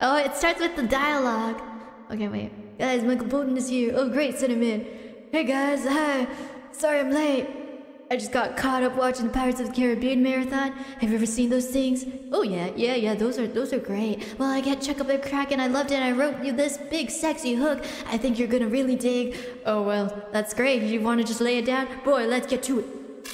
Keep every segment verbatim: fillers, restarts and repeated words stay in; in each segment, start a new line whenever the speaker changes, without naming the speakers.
Oh, it starts with the dialogue. Okay, wait. Guys, Michael Bolton is here. Oh, great, Cinnamon. Hey, guys. Hi. Sorry I'm late. I just got caught up watching the Pirates of the Caribbean marathon. Have you ever seen those things? Oh, yeah, yeah, yeah. Those are those are great. Well, I get Chuck Up the Kraken. I loved it. I wrote you this big, sexy hook. I think you're gonna really dig. Oh, well, that's great. You want to just lay it down? Boy, let's get to it.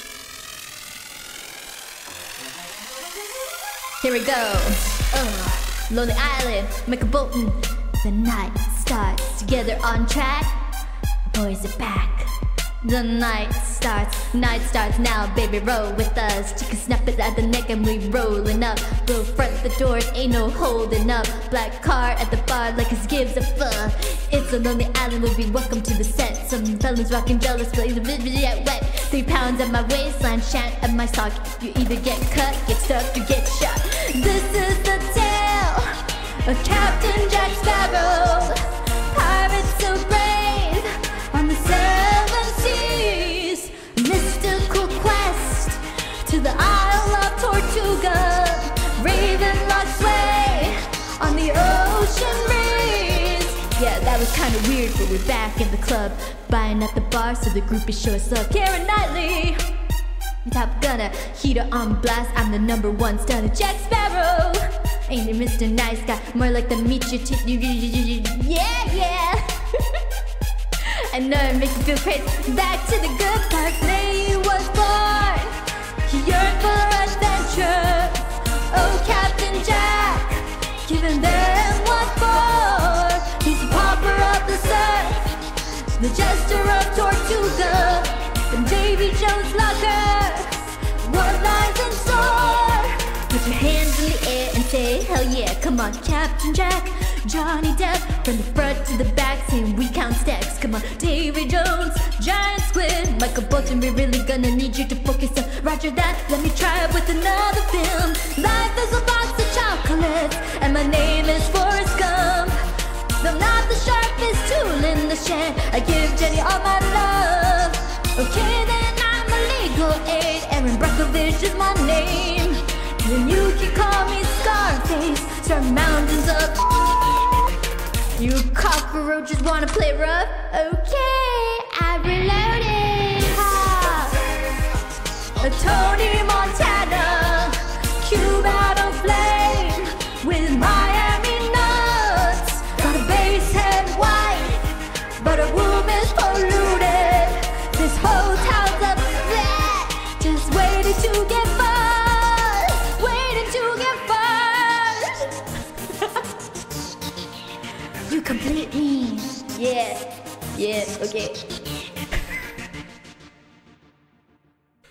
Here we go. Oh, Lonely Island, Michael Bolton. The night starts together on track. Boys are back. The night starts, night starts now, baby, roll with us. Chicken snap it at the neck and we rolling up. We'll front the doors, ain't no holding up. Black car at the bar like it gives a fuck. It's a lonely island, we'll be welcome to the set. Some fellas rocking jealous, plays a bit get wet. Three pounds at my waistline, shan't at my sock. You either get cut, get stuck, or get shot. This is the tale of Captain Jack Sparrow. Pirates so brave on the seven seas. Mystical quest to the Isle of Tortuga. Raven locked way on the ocean breeze. Yeah, that was kinda weird, but we're back in the club, buying at the bar so the groupies show us love. Keira Knightley, Top Gunner, heater on blast. I'm the number one stunner, Jack Sparrow. Ain't it Mister Nice Guy? More like the meet you, yeah, yeah. I know it makes you feel crazy. Back to the good part. He was born. He yearned for adventure. Oh, Captain Jack, giving them what for. He's the pauper of the surf, the jester of Tortuga, and Davy Jones' locker. What lies in store? Put your hands in the air and say, hell yeah, come on, Captain Jack. Johnny Depp, from the front to the back, saying we count stacks. Come on, Davy Jones, Giant Squid, Michael Bolton, we're really gonna need you to focus on. Roger that, let me try it with another film. Life is a box of chocolates, and my name is Forrest Gump. Though not the sharpest tool in the shed, I give Jenny all my love. Okay, then I'm a legal aid. Aaron Brockovich is my name. Then you can call me Scarface. Start mountains up. You cockroaches wanna play rough? Okay, I reloaded. Ha! A Tony Montana, Cube out of flame with Miami nuts. Got a bass head wife, but her womb is polluted. This hotel's a flat, just waiting to get buzzed, waiting to get buzzed. You complete me. Yeah, yeah, okay.